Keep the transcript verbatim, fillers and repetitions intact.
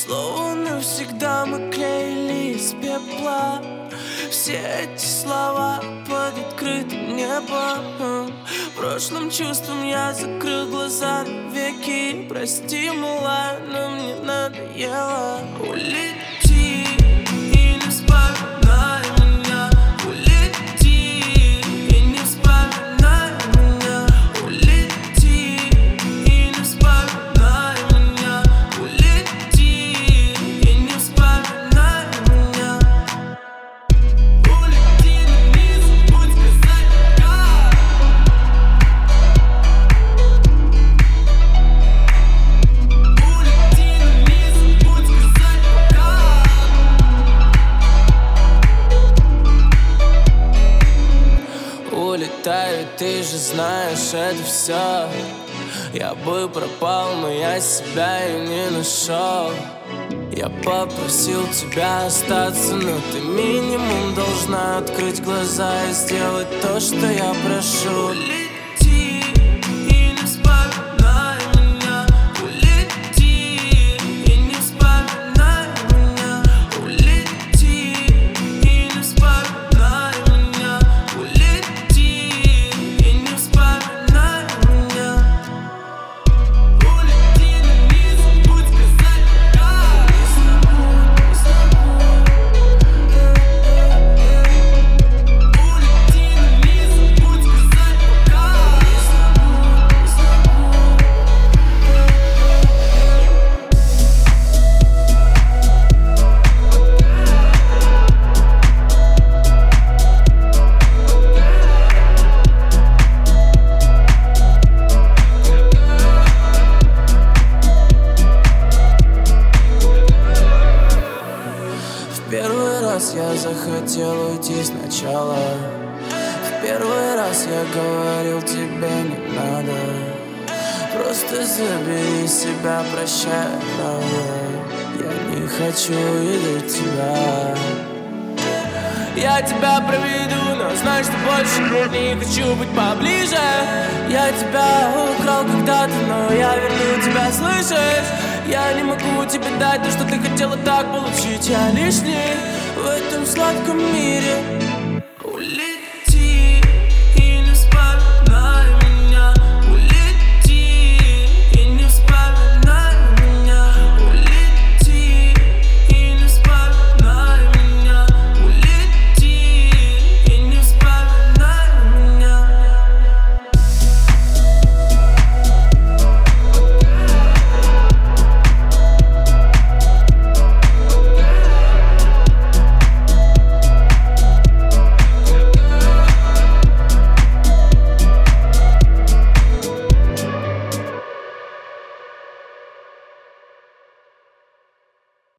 Словно навсегда мы клеили из пепла все эти слова под открытым небом. Прошлым чувством я закрыл глаза навеки. Прости, малая, но мне надоело. Улети и не вспоминай меня. Улети и не вспоминай меня. Улети и не вспоминай меня. Улети и не вспоминай меня. Улети, но не забудь сказать пока. Улети, но не забудь сказать пока. Улетаю, ты же знаешь, это все. Я бы пропал, но я себя и не нашел. Я попросил тебя остаться, но ты минимум должна открыть глаза и сделать то, что я прошу. Улети и не вспоминай меня. Улети и не вспоминай меня. Улети и не вспоминай меня. Улети и не вспоминай меня. Улети, но не забудь сказать пока. Улети, но не забудь сказать пока. В первый раз я захотел уйти сначала. В первый раз я говорил, тебе не надо. Просто забери себя, прощай, правда. Я не хочу видеть тебя. Я тебя проведу, но знай, что больше не хочу быть поближе. Я тебя украл когда-то, но я верну тебя, слышишь? Я не могу тебе дать то, что ты хотела так получить. Я лишний в этом сладком мире.